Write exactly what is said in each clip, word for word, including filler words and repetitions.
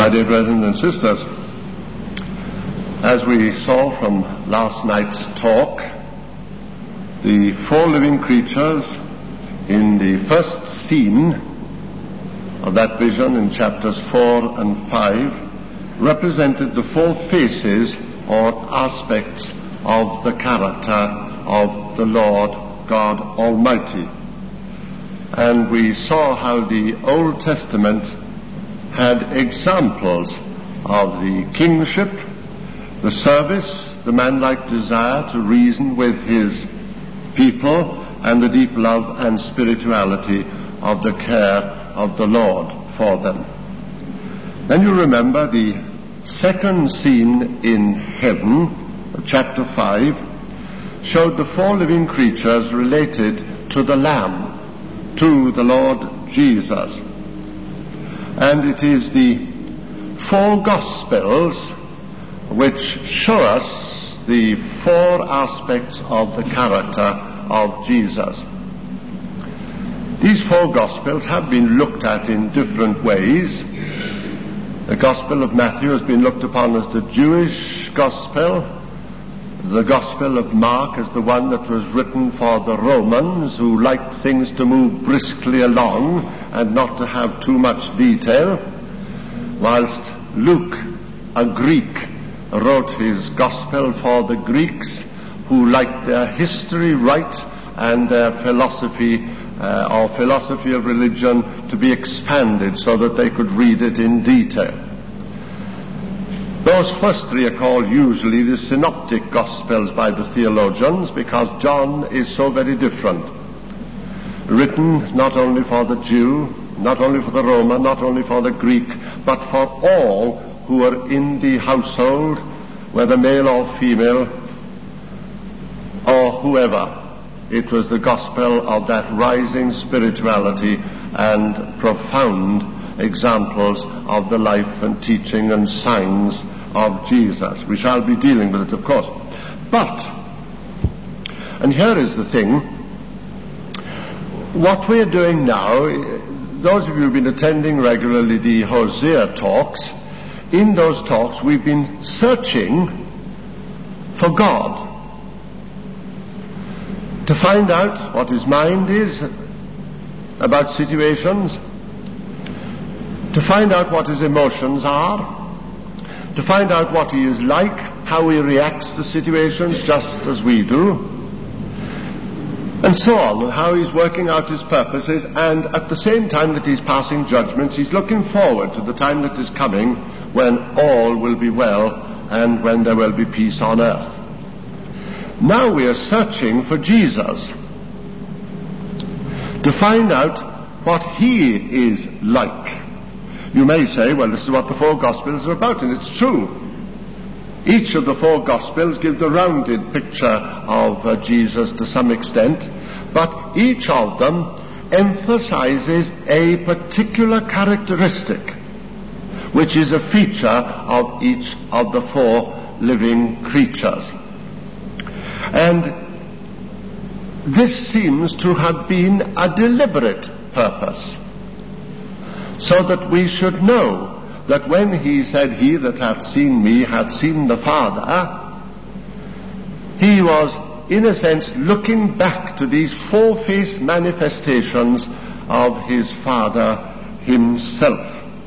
My dear brethren and sisters, as we saw from last night's talk, the four living creatures in the first scene of that vision in chapters four and five represented the four faces or aspects of the character of the Lord God Almighty. And we saw how the Old Testament had examples of the kingship, the service, the manlike desire to reason with his people, and the deep love and spirituality of the care of the Lord for them. Then you remember the second scene in heaven, chapter five, showed the four living creatures related to the Lamb, to the Lord Jesus. And it is the four Gospels which show us the four aspects of the character of Jesus. These four Gospels have been looked at in different ways. The Gospel of Matthew has been looked upon as the Jewish Gospel. The Gospel of Mark is the one that was written for the Romans, who liked things to move briskly along and not to have too much detail, whilst Luke, a Greek, wrote his Gospel for the Greeks, who liked their history right and their philosophy uh, or philosophy of religion to be expanded so that they could read it in detail. Those first three are called usually the synoptic Gospels by the theologians, because John is so very different. Written not only for the Jew, not only for the Roman, not only for the Greek, but for all who are in the household, whether male or female, or whoever. It was the gospel of that rising spirituality and profound examples of the life and teaching and signs of Jesus. We shall be dealing with it, of course. But, and here is the thing, what we're doing now, those of you who've been attending regularly the Hosea talks, in those talks we've been searching for God, to find out what his mind is about situations, to find out what his emotions are, to find out what he is like, how he reacts to situations just as we do, and so on, and how he's working out his purposes, and at the same time that he's passing judgments, he's looking forward to the time that is coming when all will be well and when there will be peace on earth. Now we are searching for Jesus to find out what he is like. You may say, well, this is what the four Gospels are about, and it's true. Each of the four Gospels give the rounded picture of uh, Jesus to some extent, but each of them emphasizes a particular characteristic, which is a feature of each of the four living creatures. And this seems to have been a deliberate purpose, so that we should know that when he said, "He that hath seen me hath seen the Father," he was, in a sense, looking back to these four-faced manifestations of his Father himself.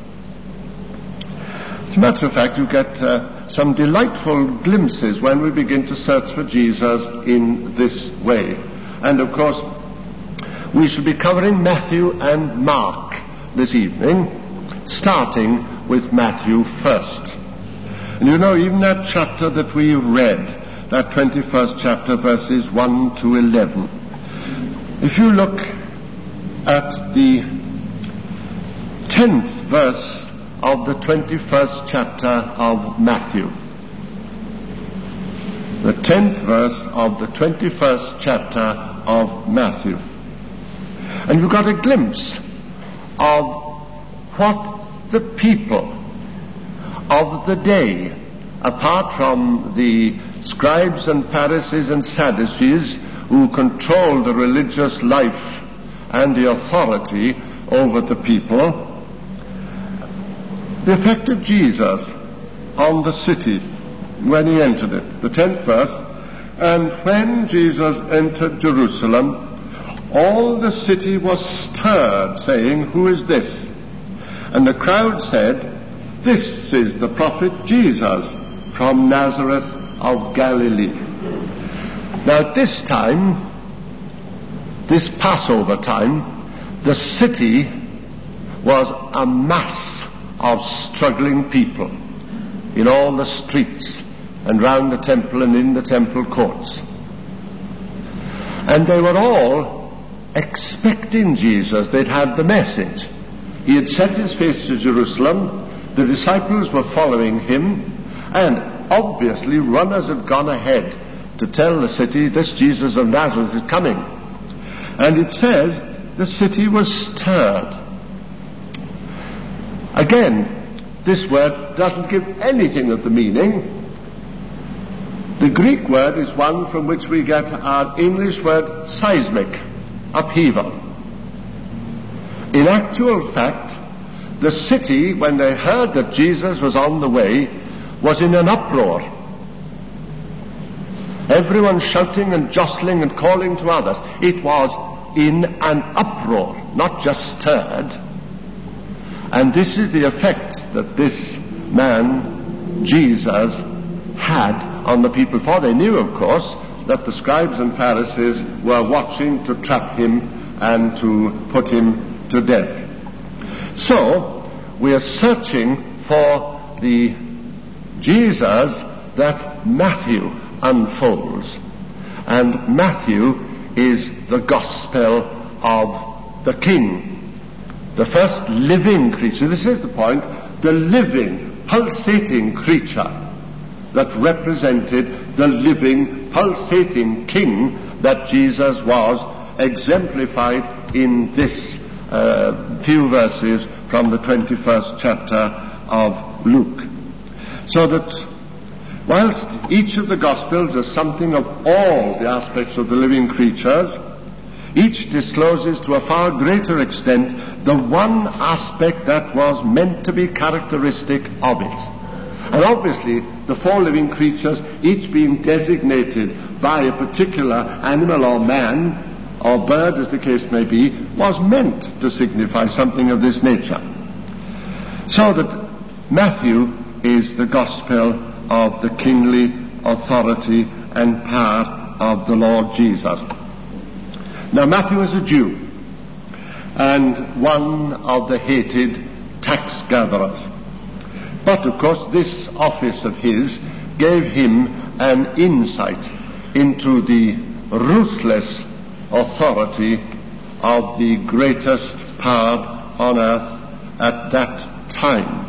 As a matter of fact, you get uh, some delightful glimpses when we begin to search for Jesus in this way. And of course, we shall be covering Matthew and Mark this evening, starting with Matthew first. And you know, even that chapter that we read, that twenty-first chapter, verses one to eleven, if you look at the tenth verse of the twenty-first chapter of Matthew, the tenth verse of the twenty-first chapter of Matthew, and you've got a glimpse of what the people of the day, apart from the scribes and Pharisees and Sadducees who controlled the religious life and the authority over the people, The effect of Jesus on the city when he entered it. The tenth verse, and when Jesus entered Jerusalem, all the city was stirred, saying, Who is this? And the crowd said, This is the prophet Jesus from Nazareth of Galilee. Now at this time, this Passover time, the city was a mass of struggling people in all the streets and round the temple and in the temple courts. And they were all expecting Jesus. They'd had the message. He had set his face to Jerusalem. The disciples were following him, and obviously runners had gone ahead to tell the city, this Jesus of Nazareth is coming. And it says the city was stirred. Again, this word doesn't give anything of the meaning. The Greek word is one from which we get our English word seismic, upheaval. In actual fact, the city, when they heard that Jesus was on the way, was in an uproar. Everyone shouting and jostling and calling to others. It was in an uproar, not just stirred. And this is the effect that this man, Jesus, had on the people. For they knew, of course, that the scribes and Pharisees were watching to trap him and to put him to death. So, we are searching for the Jesus that Matthew unfolds. And Matthew is the gospel of the King. The first living creature. This is the point. The living, pulsating creature that represented the living, pulsating King that Jesus was, exemplified in this uh, few verses from the twenty-first chapter of Luke. So that whilst each of the Gospels is something of all the aspects of the living creatures, each discloses to a far greater extent the one aspect that was meant to be characteristic of it. And obviously, the four living creatures, each being designated by a particular animal or man, or bird as the case may be, was meant to signify something of this nature. So that Matthew is the gospel of the kingly authority and power of the Lord Jesus. Now Matthew is a Jew, and one of the hated tax gatherers. But of course this office of his gave him an insight into the ruthless authority of the greatest power on earth at that time.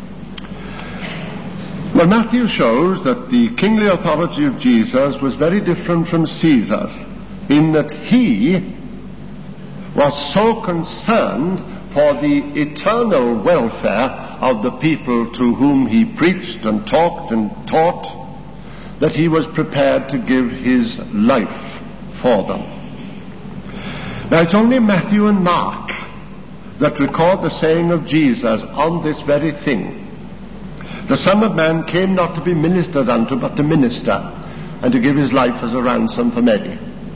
Well, Matthew shows that the kingly authority of Jesus was very different from Caesar's, in that he was so concerned for the eternal welfare of the people to whom he preached and talked and taught, that he was prepared to give his life for them. Now it's only Matthew and Mark that record the saying of Jesus on this very thing. The Son of Man came not to be ministered unto, but to minister, and to give his life as a ransom for many.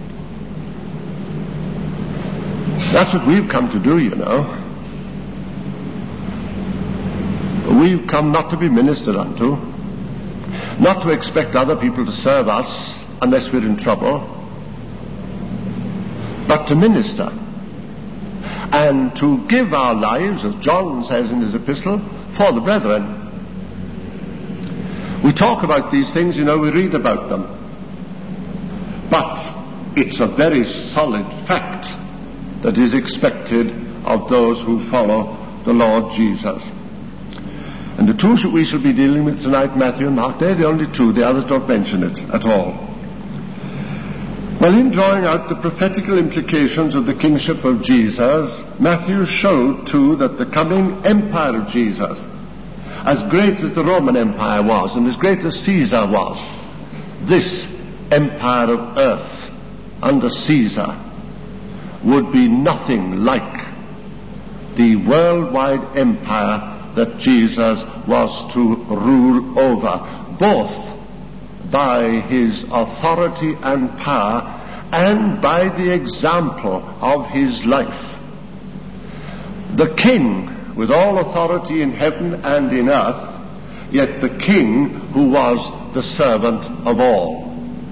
That's what we've come to do, you know. We've come not to be ministered unto, not to expect other people to serve us unless we're in trouble, but to minister and to give our lives, as John says in his epistle, for the brethren. We talk about these things, you know, we read about them. But it's a very solid fact that is expected of those who follow the Lord Jesus. And the two we shall be dealing with tonight, Matthew and Mark, they're the only two. The others don't mention it at all. Well, in drawing out the prophetical implications of the kingship of Jesus, Matthew showed too that the coming empire of Jesus, as great as the Roman Empire was and as great as Caesar was, this empire of earth under Caesar would be nothing like the worldwide empire that Jesus was to rule over, both by his authority and power and by the example of his life. The king with all authority in heaven and in earth, yet the king who was the servant of all.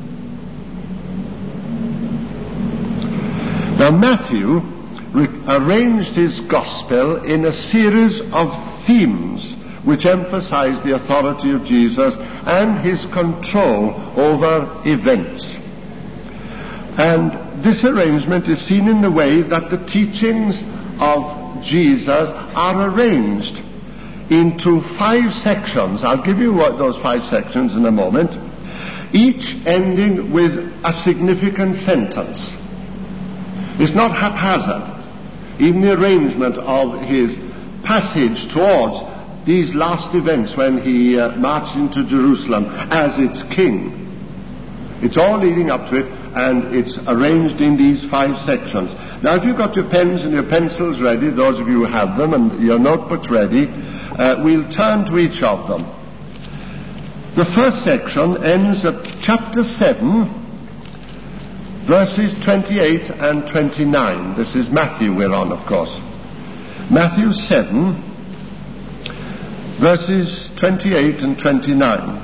Now Matthew re- arranged his gospel in a series of themes which emphasize the authority of Jesus and his control over events. And this arrangement is seen in the way that the teachings of Jesus are arranged into five sections. I'll give you what those five sections in a moment, each ending with a significant sentence. It's not haphazard. Even the arrangement of his passage towards these last events when he uh, marched into Jerusalem as its king. It's all leading up to it, and it's arranged in these five sections. Now, if you've got your pens and your pencils ready, those of you who have them, and your notebooks ready, uh, we'll turn to each of them. The first section ends at chapter seven, verses twenty-eight and twenty-nine. This is Matthew we're on, of course. Matthew seven, verses twenty-eight and twenty-nine.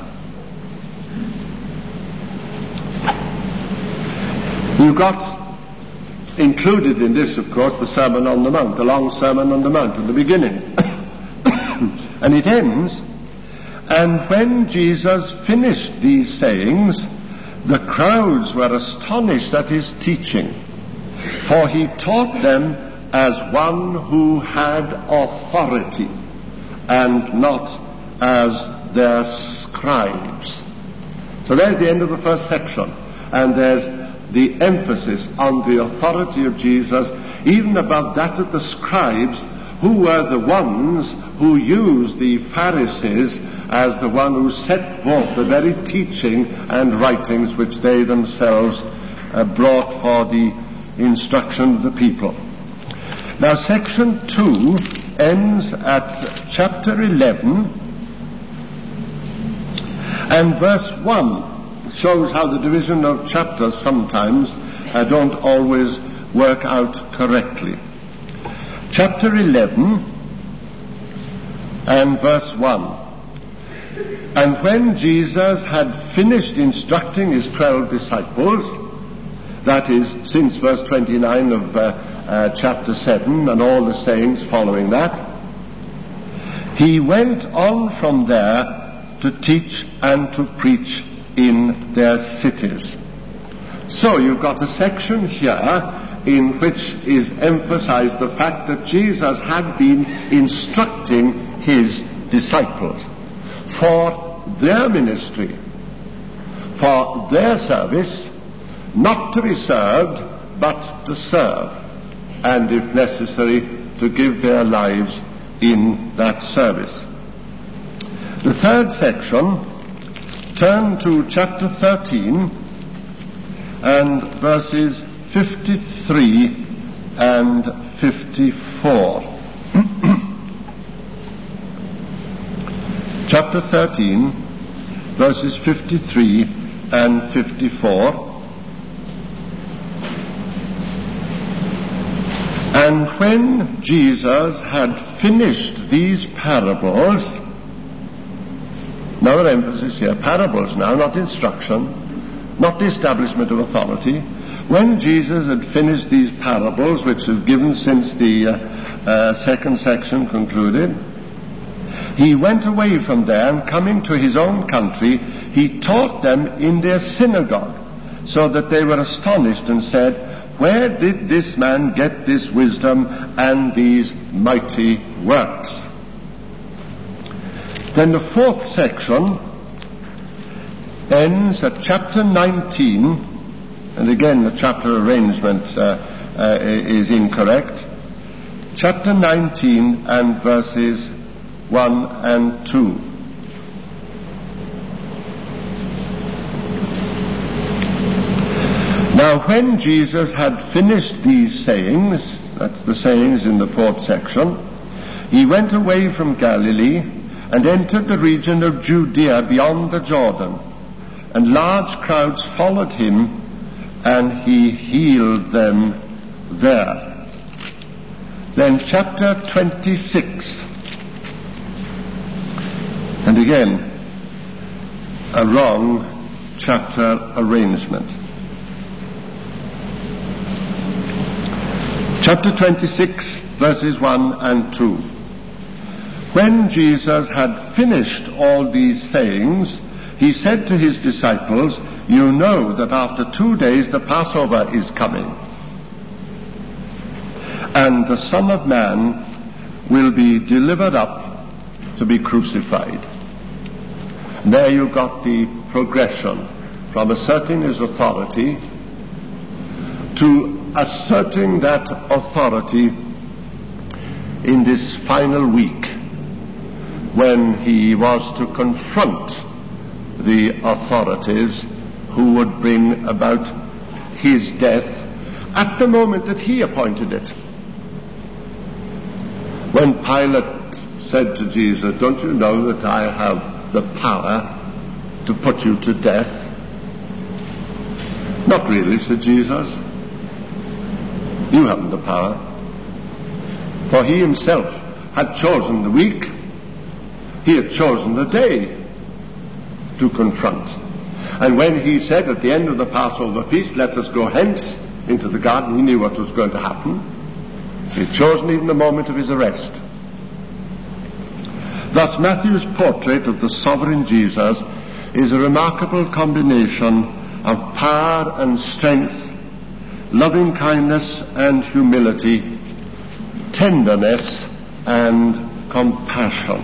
You've got included in this, of course, the Sermon on the Mount, the long Sermon on the Mount at the beginning. And it ends, and when Jesus finished these sayings, the crowds were astonished at his teaching, for he taught them as one who had authority, and not as their scribes. So there's the end of the first section, and there's the emphasis on the authority of Jesus, even above that of the scribes, who were the ones who used the Pharisees as the one who set forth the very teaching and writings which they themselves uh, brought for the instruction of the people. Now, section two ends at chapter eleven, and verse one shows how the division of chapters sometimes uh, don't always work out correctly. Chapter eleven and verse one. And when Jesus had finished instructing his twelve disciples, that is, since verse twenty-nine of uh, uh, chapter seven and all the sayings following that, he went on from there to teach and to preach in their cities. So you've got a section here in which is emphasized the fact that Jesus had been instructing his disciples for their ministry, for their service, not to be served, but to serve, and if necessary, to give their lives in that service. The third section, turn to chapter thirteen and verses fifty-three and fifty-four. Chapter thirteen, verses fifty-three and fifty-four. And when Jesus had finished these parables, now the emphasis here, parables now, not instruction, not the establishment of authority. When Jesus had finished these parables, which have given since the uh, uh, second section concluded, he went away from there, and coming to his own country, he taught them in their synagogue, so that they were astonished and said, "Where did this man get this wisdom and these mighty works?" Then the fourth section ends at chapter nineteen, and again the chapter arrangement uh, uh, is incorrect. Chapter nineteen and verses one and two. Now when Jesus had finished these sayings, that's the sayings in the fourth section, he went away from Galilee and entered the region of Judea beyond the Jordan, and large crowds followed him, and he healed them there. Then chapter twenty-six, and again a wrong chapter arrangement. Chapter twenty-six, verses one and two. When Jesus had finished all these sayings, he said to his disciples, "You know that after two days the Passover is coming, and the Son of Man will be delivered up to be crucified." And there you got the progression from asserting his authority to asserting that authority in this final week when he was to confront the authorities who would bring about his death at the moment that he appointed it. When Pilate said to Jesus, "Don't you know that I have the power to put you to death?" "Not really," said Jesus. "You haven't the power." For he himself had chosen the week. He had chosen the day to confront. And when he said at the end of the Passover feast, "Let us go hence into the garden," he knew what was going to happen. He had chosen even the moment of his arrest. Thus Matthew's portrait of the sovereign Jesus is a remarkable combination of power and strength, loving kindness and humility, tenderness and compassion.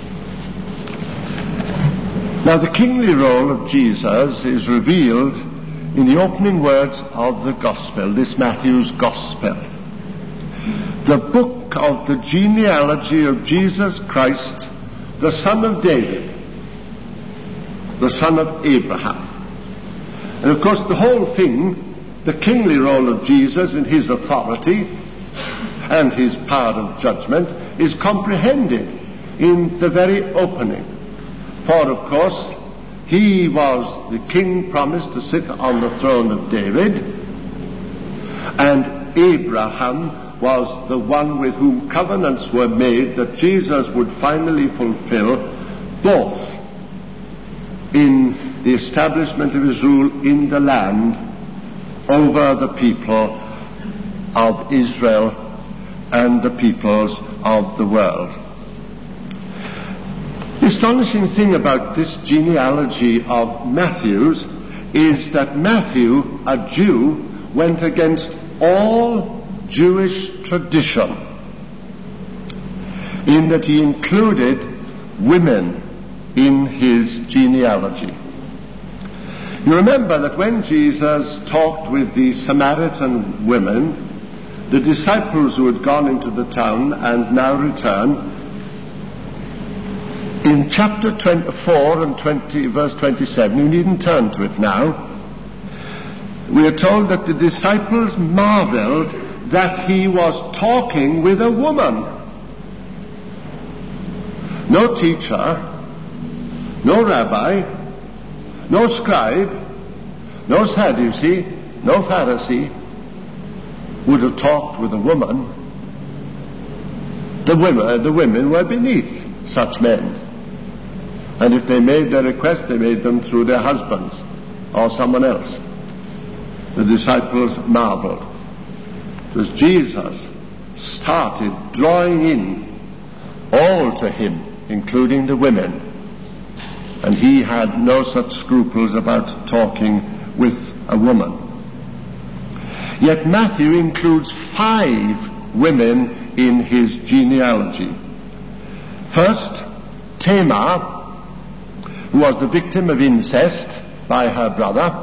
Now the kingly role of Jesus is revealed in the opening words of the Gospel, this Matthew's Gospel. The book of the genealogy of Jesus Christ, the son of David, the son of Abraham. And of course the whole thing, the kingly role of Jesus in his authority and his power of judgment, is comprehended in the very opening. For, of course, he was the king promised to sit on the throne of David, and Abraham was the one with whom covenants were made that Jesus would finally fulfill, both in the establishment of his rule in the land over the people of Israel and the peoples of the world. The astonishing thing about this genealogy of Matthew's is that Matthew, a Jew, went against all Jewish tradition in that he included women in his genealogy. You remember that when Jesus talked with the Samaritan women, the disciples who had gone into the town and now returned, in chapter twenty-four and twenty, verse twenty-seven, you needn't turn to it now, we are told that the disciples marveled that he was talking with a woman. No teacher, no rabbi, no scribe, no Sadducee, no Pharisee would have talked with a woman. The women, the women were beneath such men. And if they made their request, they made them through their husbands or someone else. The disciples marveled. It was Jesus started drawing in all to him, including the women. And he had no such scruples about talking with a woman. Yet Matthew includes five women in his genealogy. First, Tamar, who was the victim of incest by her brother.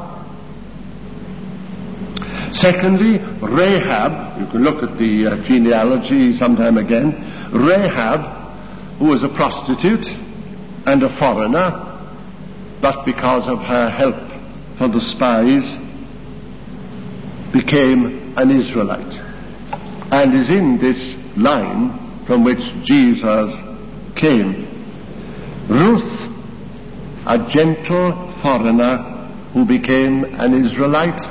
Secondly, Rahab. You can look at the uh, genealogy sometime again. Rahab, who was a prostitute and a foreigner, but because of her help for the spies, became an Israelite, and is in this line from which Jesus came. Ruth, a gentle foreigner who became an Israelite.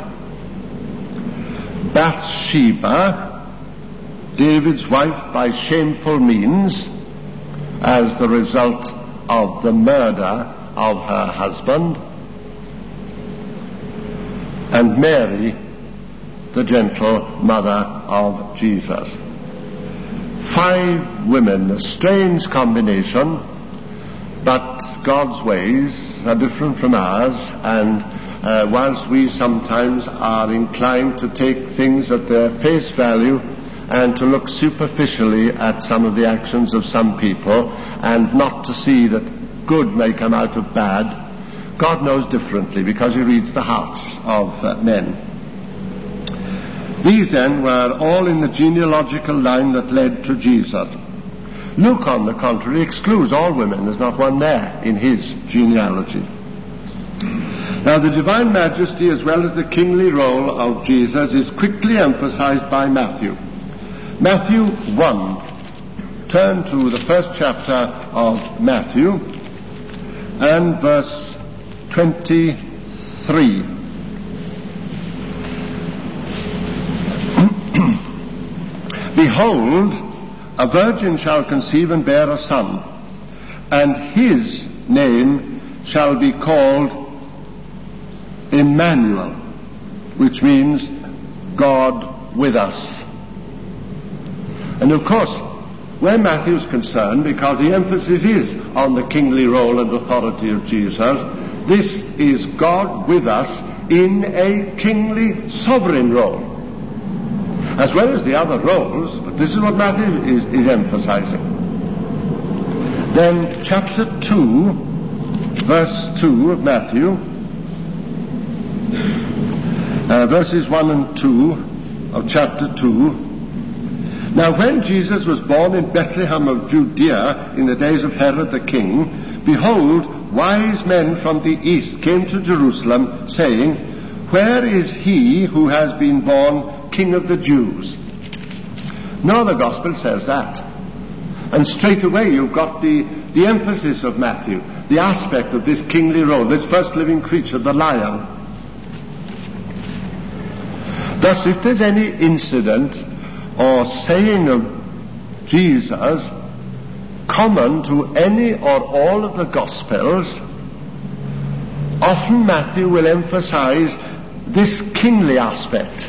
Bathsheba, David's wife by shameful means, as the result of the murder of her husband. And Mary, the gentle mother of Jesus. Five women, a strange combination, but God's ways are different from ours, and uh, whilst we sometimes are inclined to take things at their face value and to look superficially at some of the actions of some people and not to see that good may come out of bad, God knows differently because he reads the hearts of uh, men. These then were all in the genealogical line that led to Jesus. Luke, on the contrary, excludes all women. There's not one there in his genealogy. Now, the divine majesty as well as the kingly role of Jesus is quickly emphasized by Matthew. Matthew one. Turn to the first chapter of Matthew and verse twenty-three. Behold, a virgin shall conceive and bear a son, and his name shall be called Emmanuel, which means God with us. And of course, where Matthew is concerned, because the emphasis is on the kingly role and authority of Jesus, this is God with us in a kingly sovereign role, as well as the other roles, but this is what Matthew is, is emphasizing. Then chapter two, verse two of Matthew, uh, verses one and two of chapter two. Now when Jesus was born in Bethlehem of Judea in the days of Herod the king, behold, wise men from the east came to Jerusalem, saying, Where is he who has been born King of the Jews? No, the Gospel says that. And straight away you've got the, the emphasis of Matthew, the aspect of this kingly role, this first living creature, the lion. Thus, if there's any incident or saying of Jesus common to any or all of the Gospels, often Matthew will emphasize this kingly aspect.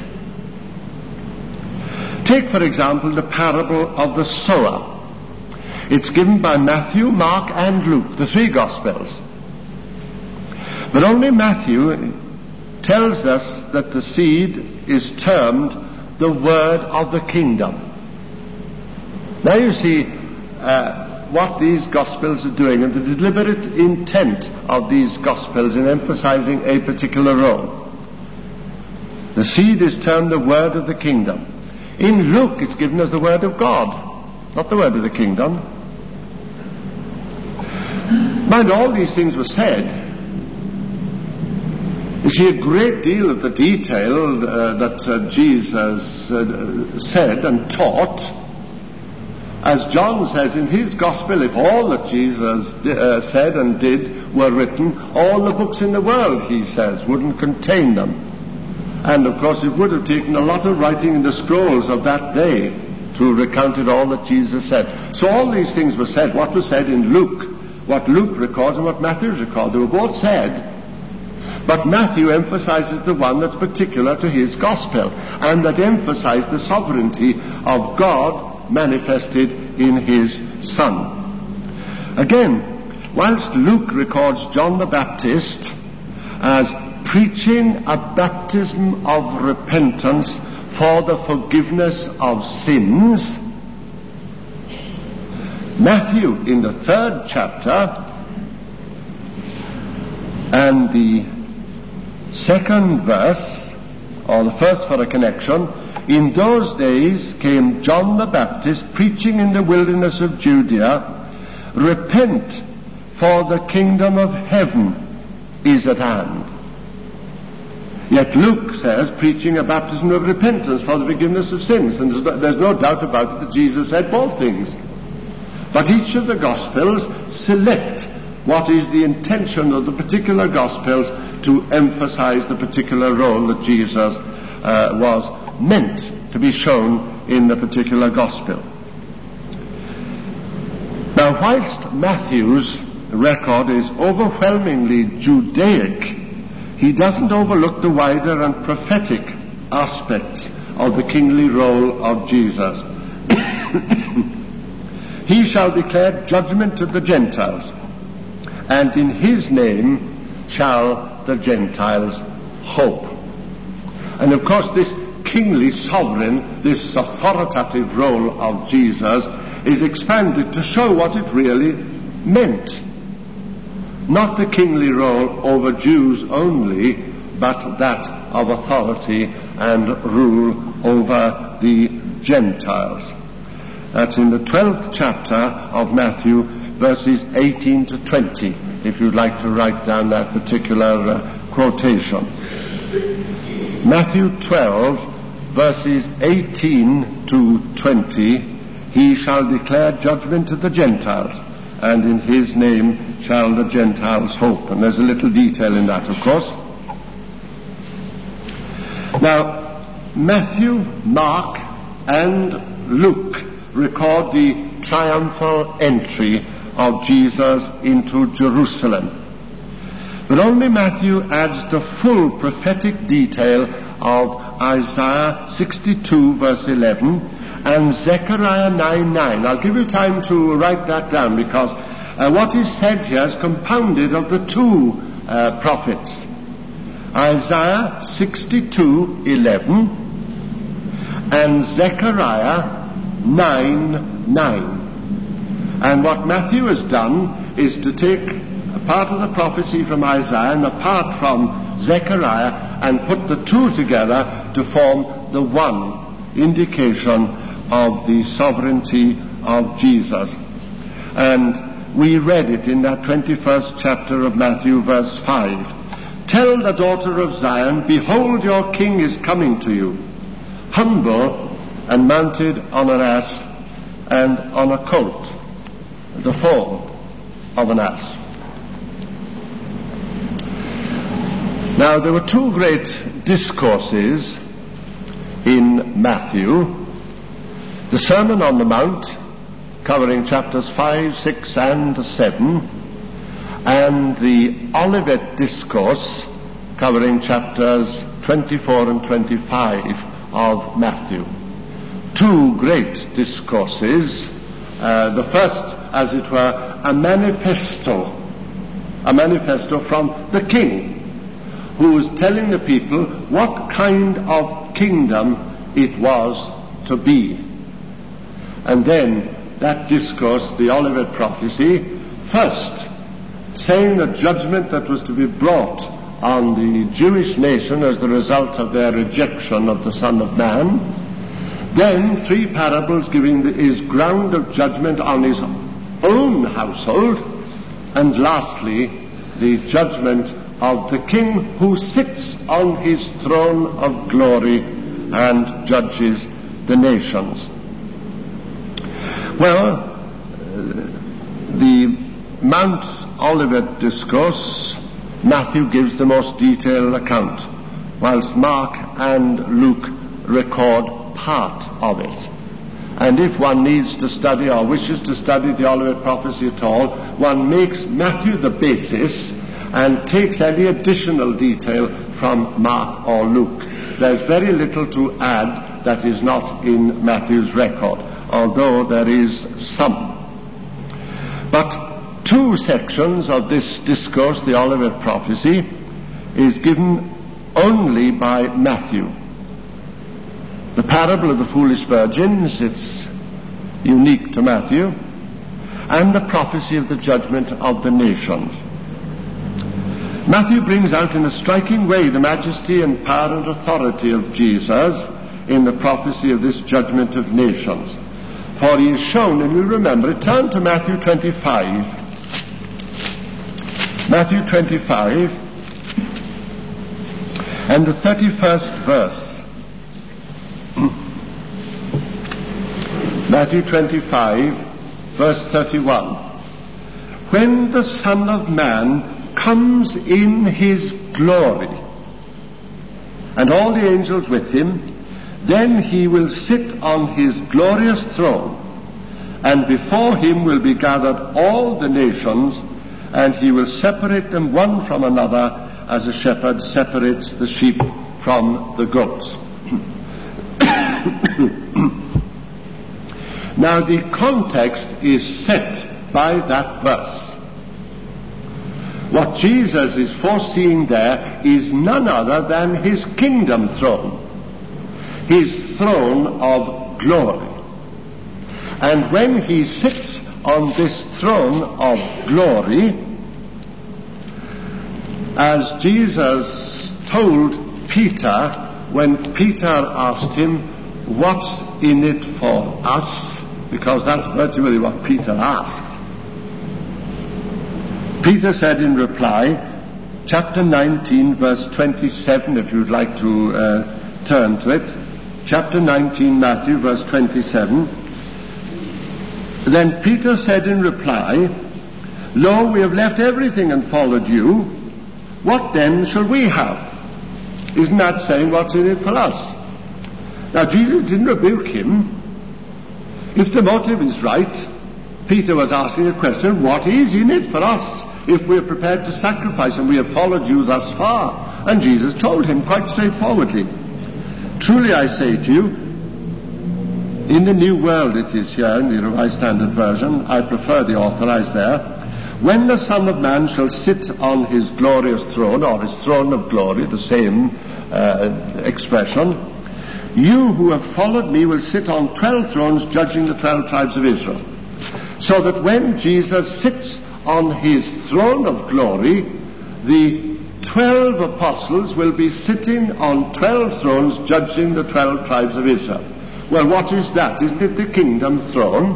Take, for example, the parable of the sower. It's given by Matthew, Mark, and Luke, the three Gospels. But only Matthew tells us that the seed is termed the word of the kingdom. Now you see uh, what these Gospels are doing and the deliberate intent of these Gospels in emphasizing a particular role. The seed is termed the word of the kingdom. In Luke it's given as the word of God, not the word of the kingdom. Mind, all these things were said. You see, a great deal of the detail uh, that uh, Jesus uh, said and taught, as John says in his Gospel, if all that Jesus di- uh, said and did were written, all the books in the world, he says, wouldn't contain them. And of course it would have taken a lot of writing in the scrolls of that day to recount it all that Jesus said. So all these things were said. What was said in Luke, what Luke records and what Matthew records, they were both said. But Matthew emphasizes the one that's particular to his Gospel, and that emphasizes the sovereignty of God manifested in his Son. Again, whilst Luke records John the Baptist as preaching a baptism of repentance for the forgiveness of sins, Matthew in the third chapter and the second verse, or the first for a connection, in those days came John the Baptist preaching in the wilderness of Judea, repent, for the kingdom of heaven is at hand. Yet Luke says, preaching a baptism of repentance for the forgiveness of sins. And there's no, there's no doubt about it that Jesus said both things. But each of the Gospels select what is the intention of the particular Gospels to emphasize the particular role that Jesus uh, was meant to be shown in the particular Gospel. Now, whilst Matthew's record is overwhelmingly Judaic, he doesn't overlook the wider and prophetic aspects of the kingly role of Jesus. He shall declare judgment to the Gentiles, and in his name shall the Gentiles hope. And of course, this kingly sovereign, this authoritative role of Jesus is expanded to show what it really meant. Not the kingly role over Jews only, but that of authority and rule over the Gentiles. That's in the twelfth chapter of Matthew, verses eighteen to twenty, if you'd like to write down that particular uh, quotation. Matthew twelve, verses eighteen to twenty, he shall declare judgment to the Gentiles, and in his name shall the Gentiles hope. And there's a little detail in that, of course. Now, Matthew, Mark, and Luke record the triumphal entry of Jesus into Jerusalem. But only Matthew adds the full prophetic detail of Isaiah sixty-two, verse eleven, and Zechariah nine nine. I'll give you time to write that down, because uh, what is said here is compounded of the two uh, prophets. Isaiah sixty-two eleven and Zechariah nine nine. And what Matthew has done is to take a part of the prophecy from Isaiah and a part from Zechariah and put the two together to form the one indication of the sovereignty of Jesus. And we read it in that twenty-first chapter of Matthew, verse five. Tell the daughter of Zion, behold, your king is coming to you, humble and mounted on an ass and on a colt, the foal of an ass. Now, there were two great discourses in Matthew. The Sermon on the Mount, covering chapters five, six, and seven, and the Olivet Discourse, covering chapters twenty-four and twenty-five of Matthew. Two great discourses. Uh, the first, as it were, a manifesto, a manifesto from the king, who was telling the people what kind of kingdom it was to be. And then that discourse, the Olivet Prophecy, first saying the judgment that was to be brought on the Jewish nation as the result of their rejection of the Son of Man. Then three parables giving the, his ground of judgment on his own household. And lastly, the judgment of the king who sits on his throne of glory and judges the nations. Well, the Mount Olivet Discourse, Matthew gives the most detailed account, whilst Mark and Luke record part of it. And if one needs to study or wishes to study the Olivet Prophecy at all, one makes Matthew the basis and takes any additional detail from Mark or Luke. There's very little to add that is not in Matthew's record, although there is some. But two sections of this discourse, the Olivet Prophecy, is given only by Matthew. The parable of the foolish virgins, it's unique to Matthew, and the prophecy of the judgment of the nations. Matthew brings out in a striking way the majesty and power and authority of Jesus in the prophecy of this judgment of nations. For he is shown, and you remember it, turn to Matthew twenty-five. Matthew twenty-five, And the thirty-first verse, Matthew twenty-five, verse thirty-one. When the Son of Man comes in his glory, and all the angels with him, then he will sit on his glorious throne, and before him will be gathered all the nations, and he will separate them one from another, as a shepherd separates the sheep from the goats. Now the context is set by that verse. What Jesus is foreseeing there is none other than his kingdom throne, his throne of glory. And when he sits on this throne of glory, as Jesus told Peter when Peter asked him, "What's in it for us?" because that's virtually what Peter asked. Peter said in reply, chapter nineteen, verse twenty-seven, if you'd like to uh, turn to it, chapter nineteen, Matthew, verse twenty-seven. Then Peter said in reply, "Lo, we have left everything and followed you. What then shall we have?" Isn't that saying what's in it for us? Now Jesus didn't rebuke him. If the motive is right, Peter was asking a question, what is in it for us if we're prepared to sacrifice and we have followed you thus far? And Jesus told him quite straightforwardly, "Truly I say to you," in the New World it is here, in the Revised Standard Version, I prefer the Authorized there, "When the Son of Man shall sit on his glorious throne," or his throne of glory, the same uh, expression, "you who have followed me will sit on twelve thrones judging the twelve tribes of Israel." So that when Jesus sits on his throne of glory, the twelve apostles will be sitting on twelve thrones judging the twelve tribes of Israel. Well, what is that? Isn't it the kingdom throne?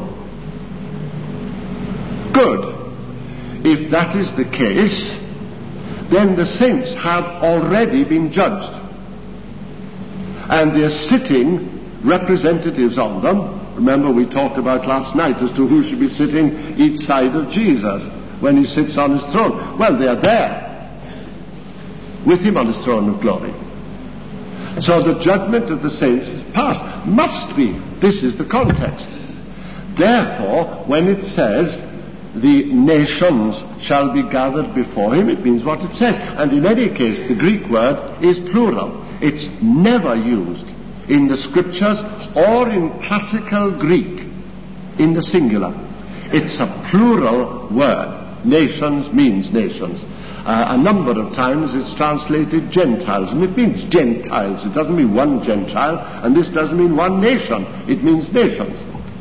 Good. If that is the case, then the saints have already been judged. And they're sitting representatives on them. Remember, we talked about last night as to who should be sitting each side of Jesus when he sits on his throne. Well, they're there with him on his throne of glory. So the judgment of the saints is past. Must be. This is the context. Therefore, when it says the nations shall be gathered before him, it means what it says. And in any case, the Greek word is plural. It's never used in the scriptures or in classical Greek in the singular. It's a plural word. Nations means nations. Uh, a number of times it's translated Gentiles, and it means Gentiles. It doesn't mean one Gentile, and this doesn't mean one nation. It means nations.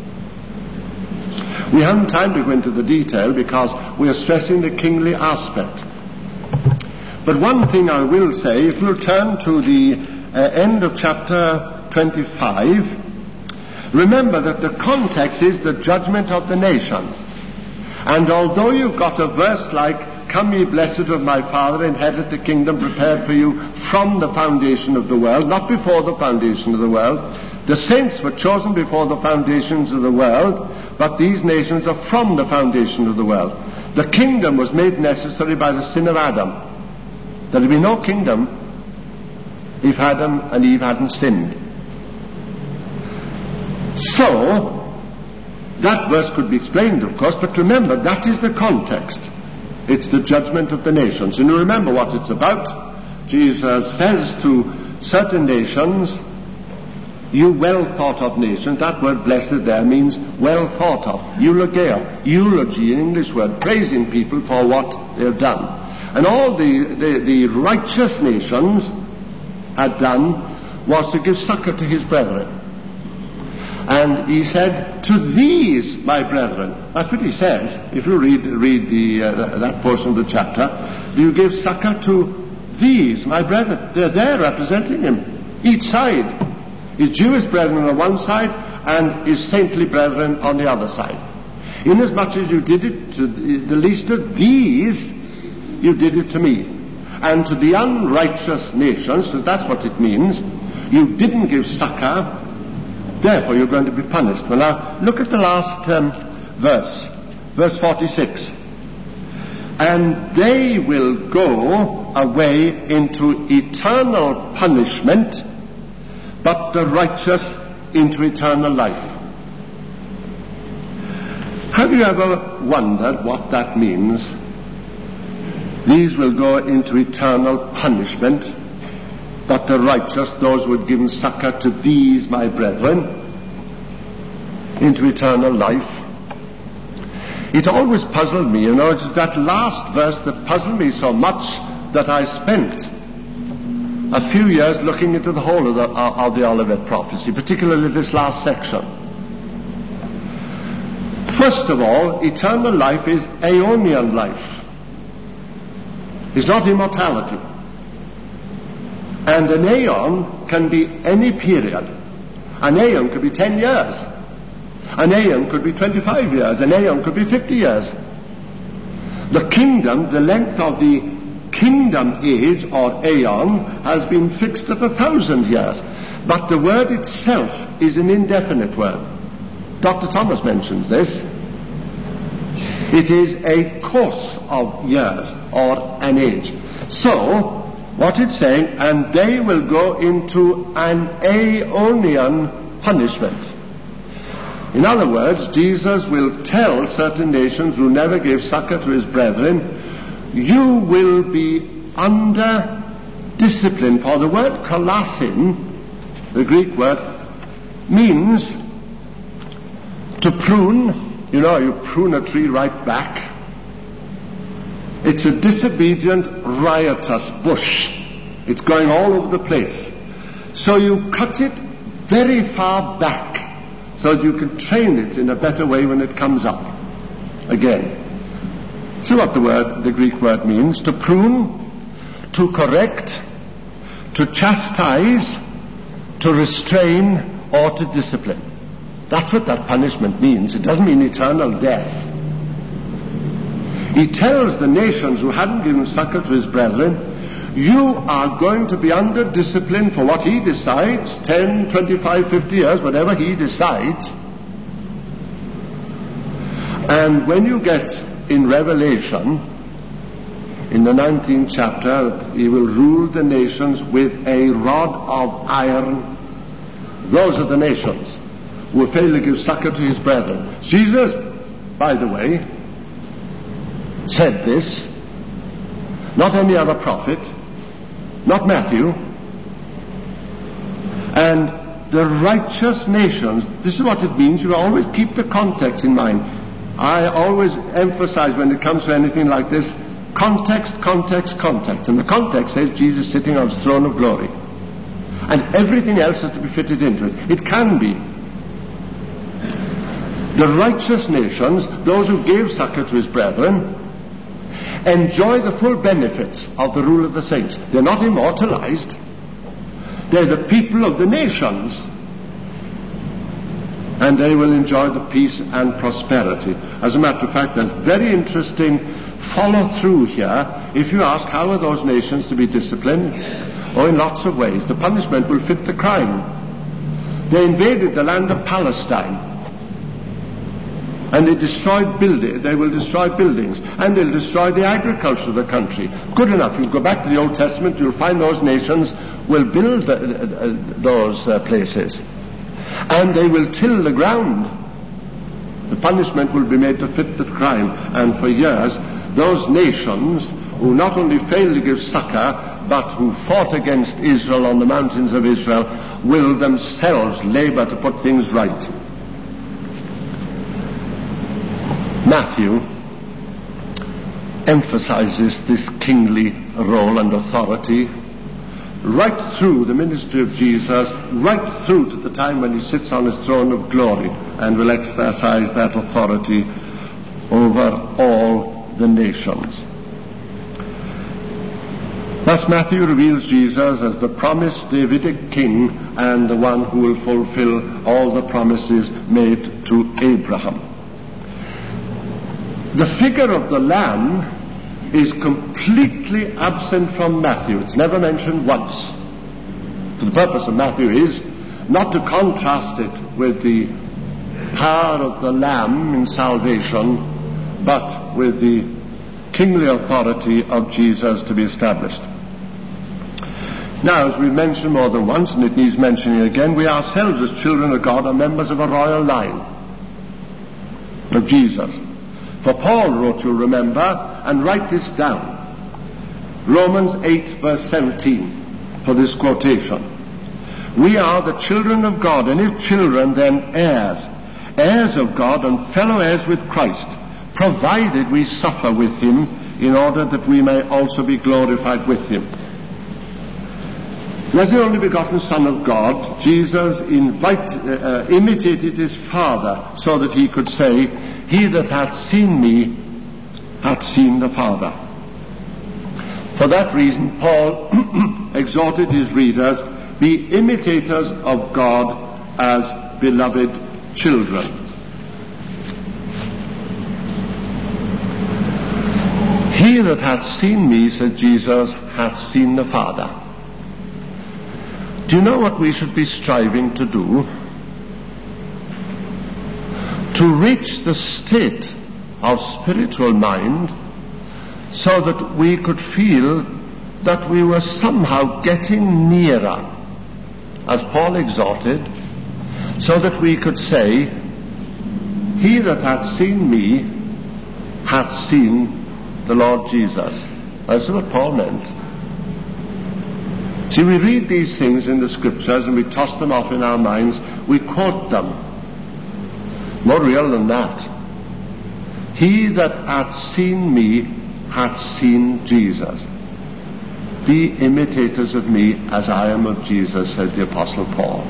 We haven't time to go into the detail because we are stressing the kingly aspect. But one thing I will say, if we'll turn to the uh, end of chapter twenty-five, remember that the context is the judgment of the nations. And although you've got a verse like, "Come ye blessed of my Father, inherit the kingdom prepared for you from the foundation of the world," not before the foundation of the world. The saints were chosen before the foundations of the world, but these nations are from the foundation of the world. The kingdom was made necessary by the sin of Adam. There would be no kingdom if Adam and Eve hadn't sinned. So, that verse could be explained, of course, but remember, that is the context. It's the judgment of the nations. And you remember what it's about. Jesus says to certain nations, "You well thought of nations." That word blessed there means well thought of. Eulogia. Eulogy, an English word, praising people for what they've done. And all the, the, the righteous nations had done was to give succor to his brethren. And he said, "To these, my brethren," that's what he says. If you read read the uh, that portion of the chapter, "you give succor to these, my brethren." They're there representing him. Each side. His Jewish brethren on one side and his saintly brethren on the other side. Inasmuch as you did it to the least of these, you did it to me. and to the unrighteous nations, because that's what it means, you didn't give succor, therefore you're going to be punished. Well, now, look at the last um, verse, verse forty-six. And they will go away into eternal punishment, but the righteous into eternal life. Have you ever wondered what that means? These will go into eternal punishment, but the righteous, those who had given succor to these, my brethren, into eternal life. It always puzzled me, you know, it is that last verse that puzzled me so much that I spent a few years looking into the whole of the, uh, of the Olivet prophecy, particularly this last section. First of all, eternal life is aeonian life. It's not immortality. And an aeon can be any period. An aeon could be ten years. An aeon could be twenty-five years. An aeon could be fifty years. The kingdom, the length of the kingdom age or aeon has been fixed at a thousand years. But the word itself is an indefinite word. Doctor Thomas mentions this. It is a course of years or an age. So, what it's saying, and they will go into an aeonian punishment. In other words, Jesus will tell certain nations who never gave succor to his brethren, you will be under discipline. For the word kolasin, the Greek word, means to prune. You know, you prune a tree right back. It's a disobedient, riotous bush. It's going all over the place. So you cut it very far back so that you can train it in a better way when it comes up again. See what the word, the Greek word means? To prune, to correct, to chastise, to restrain, or to discipline. That's what that punishment means. It doesn't mean eternal death. He tells the nations who hadn't given succor to his brethren, you are going to be under discipline for what he decides, ten, twenty-five, fifty years, whatever he decides. And when you get in Revelation, in the nineteenth chapter, he will rule the nations with a rod of iron. Those are the nations who will fail to give succor to his brethren. Jesus, by the way, said this, not any other prophet, not Matthew. And the righteous nations, this is what it means. You always keep the context in mind. I always emphasize when it comes to anything like this, context, context, context. And the context says Jesus sitting on his throne of glory. And everything else has to be fitted into it. It can be. The righteous nations, those who gave succor to his brethren, enjoy the full benefits of the rule of the saints. They're not immortalized. They're the people of the nations. And they will enjoy the peace and prosperity. As a matter of fact, there's very interesting follow-through here. If you ask, how are those nations to be disciplined? Oh, in lots of ways. The punishment will fit the crime. They invaded the land of Palestine. And they destroyed buildings. They will destroy buildings. And they'll destroy the agriculture of the country. Good enough. You go back to the Old Testament, you'll find those nations will build the, uh, those uh, places. And they will till the ground. The punishment will be made to fit the crime. And for years, those nations who not only failed to give succor, but who fought against Israel on the mountains of Israel, will themselves labor to put things right. Matthew emphasizes this kingly role and authority right through the ministry of Jesus, right through to the time when he sits on his throne of glory and will exercise that authority over all the nations. Thus Matthew reveals Jesus as the promised Davidic king and the one who will fulfill all the promises made to Abraham. The figure of the Lamb is completely absent from Matthew. It's never mentioned once. The purpose of Matthew is not to contrast it with the power of the Lamb in salvation, but with the kingly authority of Jesus to be established. Now, as we've mentioned more than once, and it needs mentioning again, we ourselves as children of God are members of a royal line of Jesus. For Paul wrote, you'll remember, and write this down, Romans eight verse seventeen, for this quotation. We are the children of God, and if children, then heirs, heirs of God and fellow heirs with Christ, provided we suffer with him, in order that we may also be glorified with him. As the only begotten Son of God, Jesus invite, uh, imitated his Father, so that he could say, he that hath seen me hath seen the Father. For that reason, Paul exhorted his readers, be imitators of God as beloved children. He that hath seen me, said Jesus, hath seen the Father. Do you know what we should be striving to do? To reach the state of spiritual mind so that we could feel that we were somehow getting nearer, as Paul exhorted, so that we could say, he that hath seen me hath seen the Lord Jesus. That's what Paul meant. See, we read these things in the scriptures and we toss them off in our minds. We quote them. More real than that. He that hath seen me hath seen Jesus. Be imitators of me as I am of Jesus, said the Apostle Paul.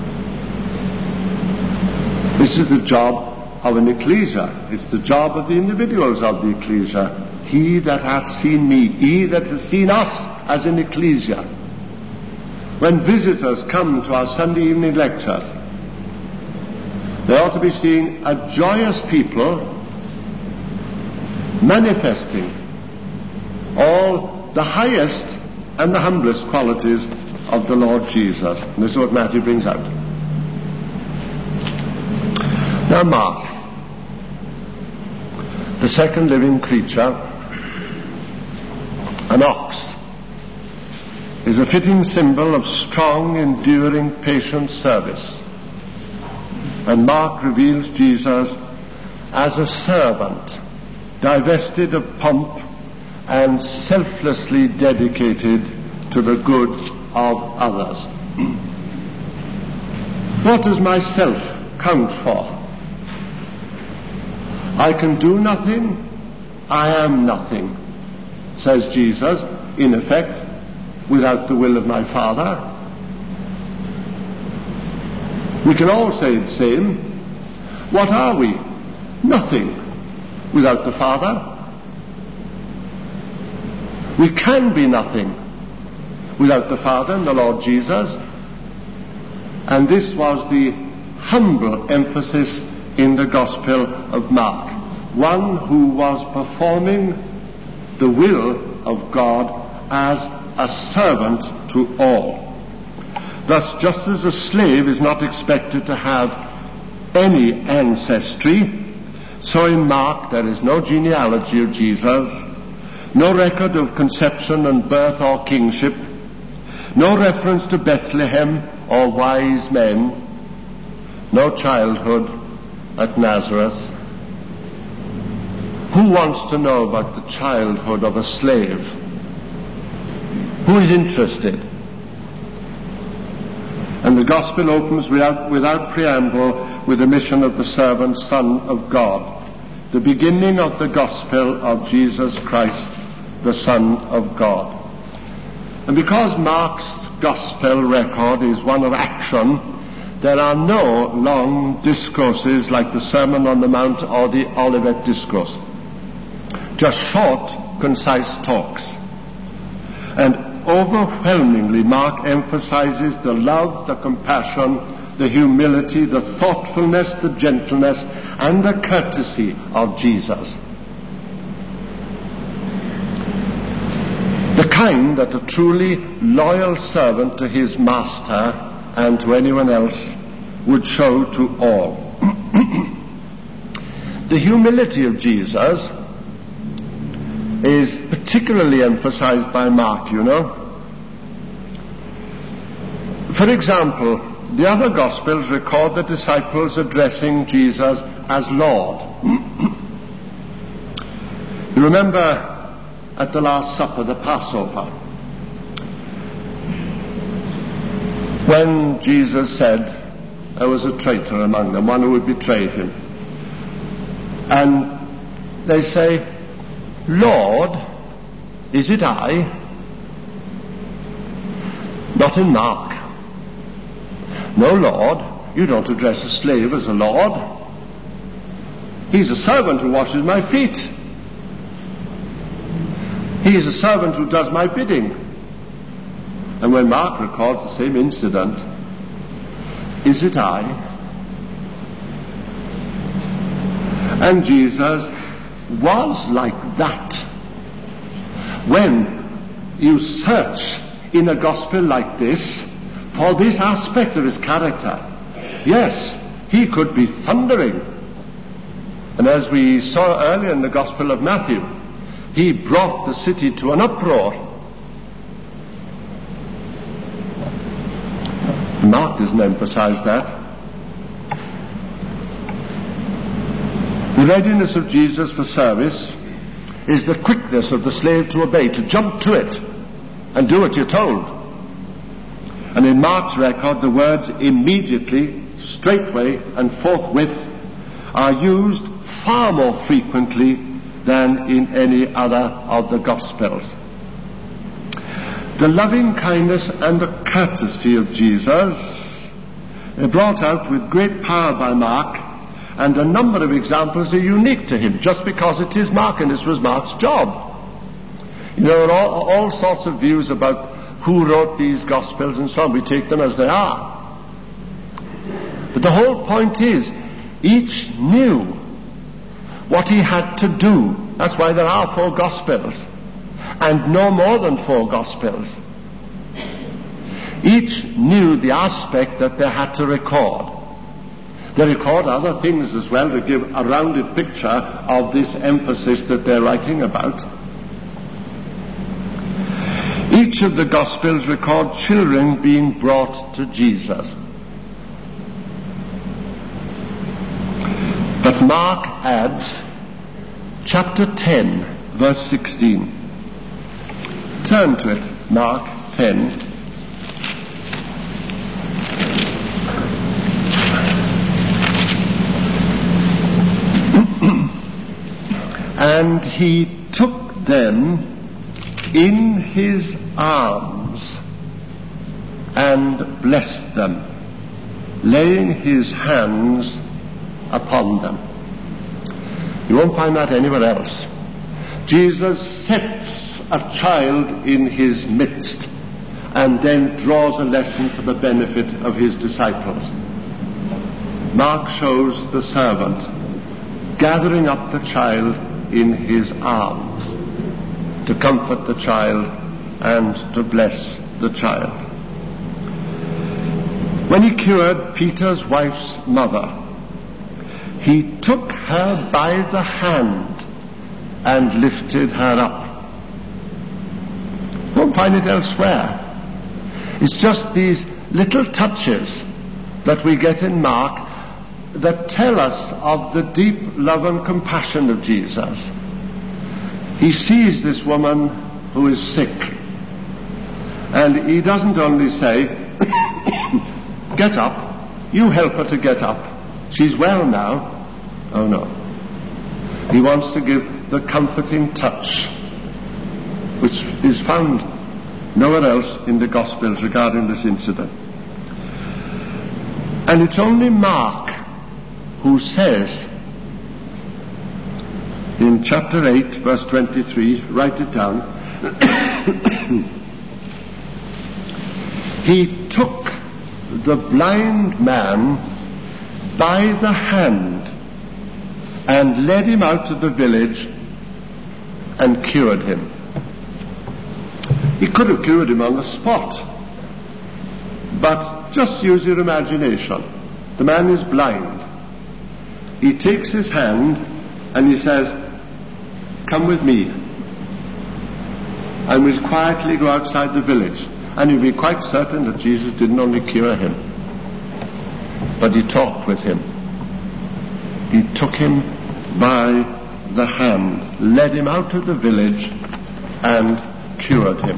This is the job of an ecclesia. It's the job of the individuals of the ecclesia. He that hath seen me, he that hath seen us as an ecclesia. When visitors come to our Sunday evening lectures, they ought to be seeing a joyous people manifesting all the highest and the humblest qualities of the Lord Jesus. And this is what Matthew brings out. Now mark, the second living creature, an ox, is a fitting symbol of strong, enduring, patient service. And Mark reveals Jesus as a servant, divested of pomp and selflessly dedicated to the good of others. What does myself count for? I can do nothing, I am nothing, says Jesus, in effect, without the will of my Father. We can all say the same. What are we? Nothing without the Father. We can be nothing without the Father and the Lord Jesus. And this was the humble emphasis in the Gospel of Mark. One who was performing the will of God as a servant to all. Thus, just as a slave is not expected to have any ancestry, so in Mark there is no genealogy of Jesus, no record of conception and birth or kingship, no reference to Bethlehem or wise men, no childhood at Nazareth. Who wants to know about the childhood of a slave? Who is interested? And the Gospel opens without, without preamble with the mission of the servant Son of God, the beginning of the Gospel of Jesus Christ, the Son of God. And because Mark's Gospel record is one of action, there are no long discourses like the Sermon on the Mount or the Olivet Discourse. Just short, concise talks. And overwhelmingly, Mark emphasizes the love, the compassion, the humility, the thoughtfulness, the gentleness, and the courtesy of Jesus. kind that a truly loyal servant to his master and to anyone else would show to all. The humility of Jesus is particularly emphasized by Mark, you know. For example, the other Gospels record the disciples addressing Jesus as Lord. You remember at the Last Supper, the Passover, when Jesus said there was a traitor among them, one who would betray him. And they say, Lord, is it I? Not in Mark. No, Lord, you don't address a slave as a Lord. He's a servant who washes my feet. He is a servant who does my bidding. And when Mark records the same incident, is it I? And Jesus was like that. When you search in a gospel like this for this aspect of his character, yes, he could be thundering. And as we saw earlier in the Gospel of Matthew, he brought the city to an uproar. Mark doesn't emphasize that. The readiness of Jesus for service is the quickness of the slave to obey, to jump to it and do what you're told. And in Mark's record, the words immediately, straightway, and forthwith are used far more frequently than in any other of the Gospels. The loving kindness and the courtesy of Jesus are brought out with great power by Mark, and a number of examples are unique to him, just because it is Mark, and this was Mark's job. You know, there are all, all sorts of views about who wrote these Gospels and so on. We take them as they are. But the whole point is, each knew what he had to do. That's why there are four Gospels, and no more than four Gospels. Each knew the aspect that they had to record. They record other things as well to give a rounded picture of this emphasis that they're writing about. Each of the Gospels record children being brought to Jesus. But Mark adds chapter ten, verse sixteen. Turn to it, Mark ten. And he took them in his arms and blessed them, laying his hands upon them. You won't find that anywhere else. Jesus sets a child in his midst and then draws a lesson for the benefit of his disciples. Mark shows the servant gathering up the child in his arms to comfort the child and to bless the child. When he cured Peter's wife's mother, he took her by the hand and lifted her up. You won't find it elsewhere. It's just these little touches that we get in Mark that tell us of the deep love and compassion of Jesus. He sees this woman who is sick, and he doesn't only say, get up, you help her to get up, she's well now. Oh no. He wants to give the comforting touch which is found nowhere else in the Gospels regarding this incident. And it's only Mark who says in chapter eight, verse twenty-three, write it down, he took the blind man by the hand and led him out of the village and cured him. He could have cured him on the spot. But just use your imagination. The man is blind. He takes his hand and he says, "Come with me." And we'll quietly go outside the village. And you'll be quite certain that Jesus didn't only cure him, but he talked with him. He took him by the hand, led him out of the village, and cured him.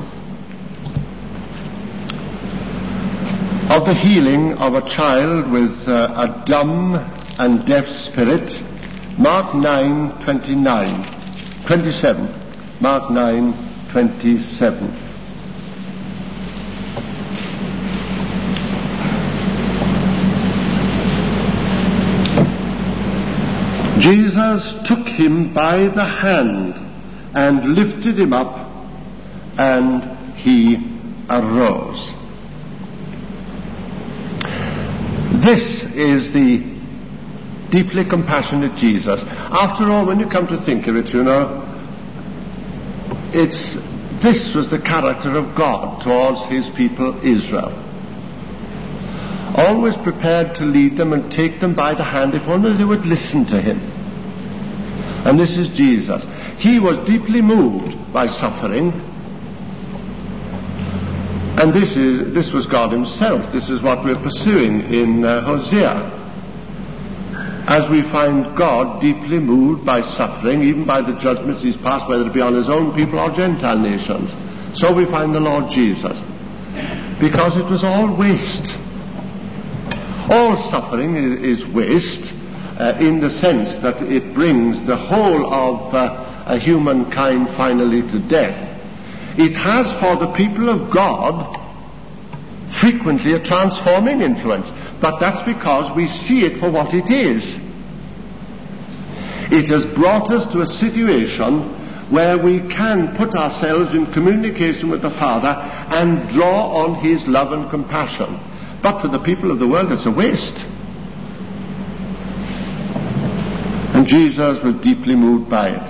Of the healing of a child with uh, a dumb and deaf spirit, Mark nine twenty-nine, twenty-seven. Mark nine twenty-seven. Jesus took him by the hand and lifted him up, and he arose. This is the deeply compassionate Jesus. After all, when you come to think of it, you know, it's this was the character of God towards his people Israel. Always prepared to lead them and take them by the hand if only they would listen to him. And this is Jesus. He was deeply moved by suffering. And this is this was God himself. This is what we're pursuing in uh, Hosea. As we find God deeply moved by suffering, even by the judgments he's passed, whether it be on his own people or Gentile nations, so we find the Lord Jesus. Because it was all waste. All suffering is waste uh, in the sense that it brings the whole of uh, a humankind finally to death. It has for the people of God frequently a transforming influence, but that's because we see it for what it is. It has brought us to a situation where we can put ourselves in communication with the Father and draw on his love and compassion. But for the people of the world, it's a waste. And Jesus was deeply moved by it.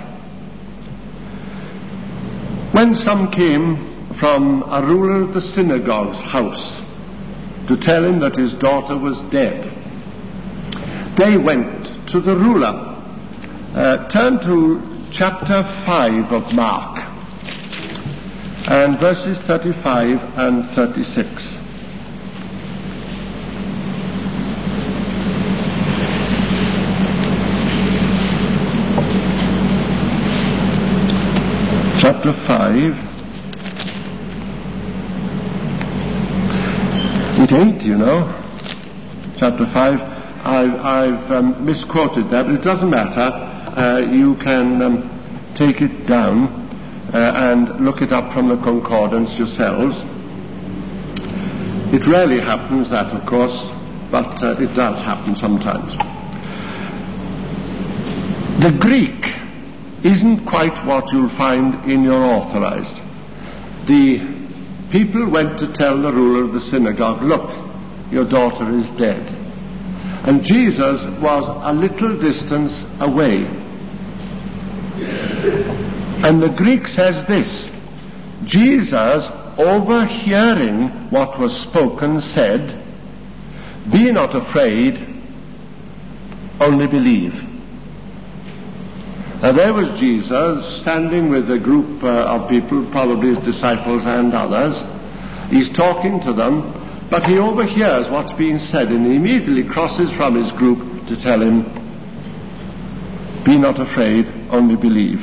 When some came from a ruler of the synagogue's house to tell him that his daughter was dead, they went to the ruler. Uh, turn to chapter five of Mark, and verses thirty-five and thirty-six. Chapter five. It ain't, you know. Chapter five. I've, I've um, misquoted that, but it doesn't matter. Uh, you can um, take it down uh, and look it up from the concordance yourselves. It rarely happens, that, of course, but uh, it does happen sometimes. The Greek isn't quite what you'll find in your authorized. The people went to tell the ruler of the synagogue, "Look, your daughter is dead." And Jesus was a little distance away. And the Greek says this: Jesus, overhearing what was spoken, said, "Be not afraid, only believe." Now there was Jesus standing with a group uh, of people, probably his disciples and others. He's talking to them, but he overhears what's being said, and he immediately crosses from his group to tell him, "Be not afraid, only believe."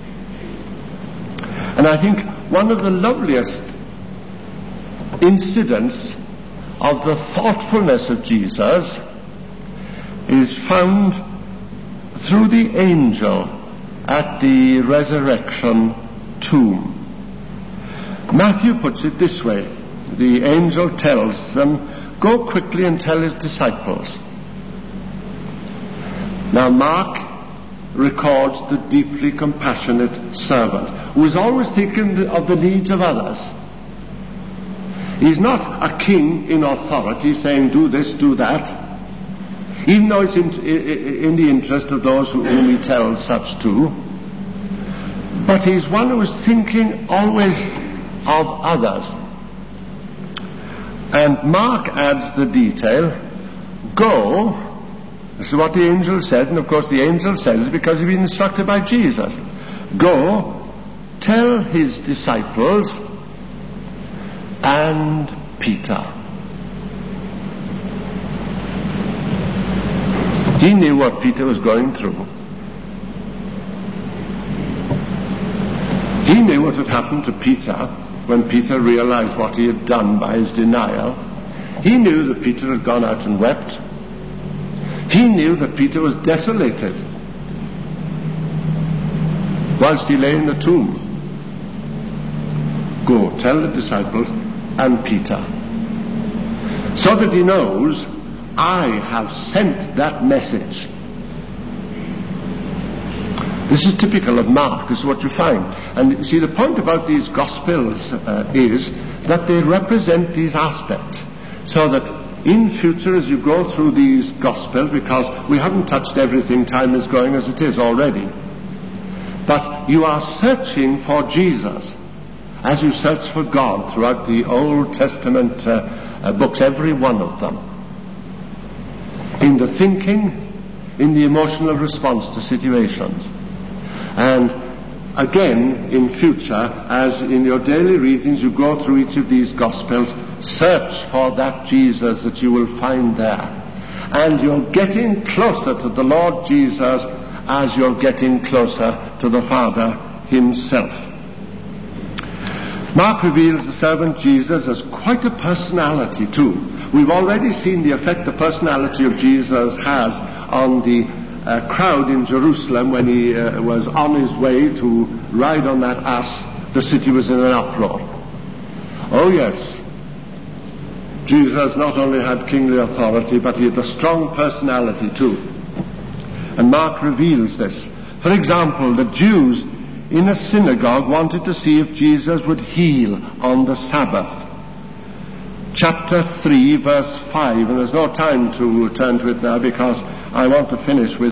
And I think one of the loveliest incidents of the thoughtfulness of Jesus is found through the angel at the resurrection tomb. Matthew puts it this way. The angel tells them, "Go quickly and tell his disciples." Now Mark records the deeply compassionate servant who is always thinking of the needs of others. He's not a king in authority saying, "Do this, do that," even though it's in, in the interest of those whom he tells such to. But he's one who is thinking always of others. And Mark adds the detail, go, this is what the angel said, and of course the angel says it because he'd been instructed by Jesus. Go, tell his disciples and Peter. He knew what Peter was going through. He knew what had happened to Peter when Peter realized what he had done by his denial. He knew that Peter had gone out and wept. He knew that Peter was desolated whilst he lay in the tomb. Go, tell the disciples and Peter. So that he knows, I have sent that message. This is typical of Mark. This is what you find. And you see, the point about these Gospels uh, is that they represent these aspects. So that in future, as you go through these Gospels, because we haven't touched everything, time is going as it is already, but you are searching for Jesus as you search for God throughout the Old Testament uh, uh, books, every one of them. In the thinking, in the emotional response to situations. And again, in future, as in your daily readings you go through each of these Gospels, search for that Jesus that you will find there. And you're getting closer to the Lord Jesus as you're getting closer to the Father himself. Mark reveals the servant Jesus as quite a personality too. We've already seen the effect the personality of Jesus has on the Uh, crowd in Jerusalem when he uh, was on his way to ride on that ass. The city was in an uproar. Oh yes, Jesus not only had kingly authority, but he had a strong personality too. And Mark reveals this. For example, the Jews in a synagogue wanted to see if Jesus would heal on the Sabbath. Chapter three, verse five, and there's no time to turn to it now because I want to finish with